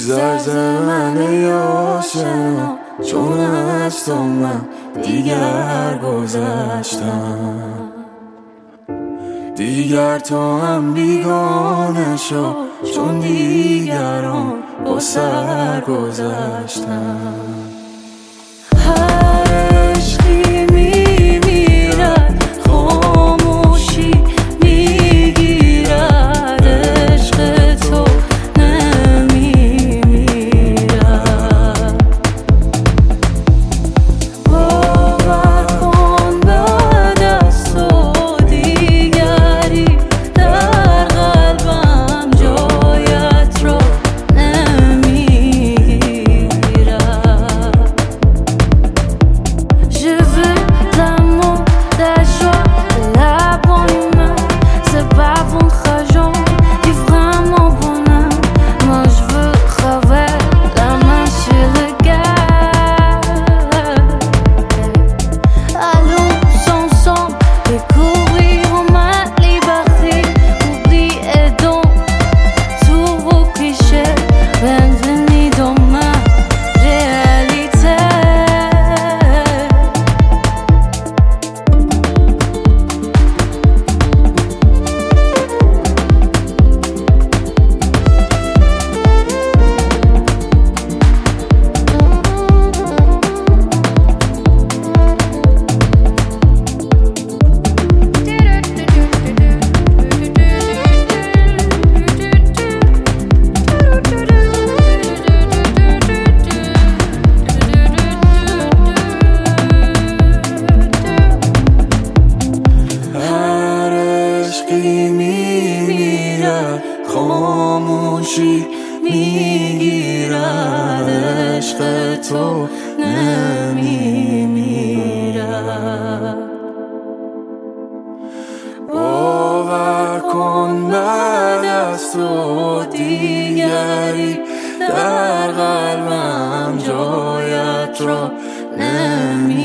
زرزر من یاشنا، چون از تو من دیگر گذشتم. دیگر تو هم بیگانه شو، چون دیگران با سر گذشتم. هر عشقی میمیرد، خاموشی میگیرد، عشق تو نمیمیرد. باور کن بعد از تو دیگری در قلبم جایت را میمیرد، خاموشی میگیرد، عشق تو نمیمیرد. باور کن بعد از تو دیگری در قلبم جایت را نمی‌یابد.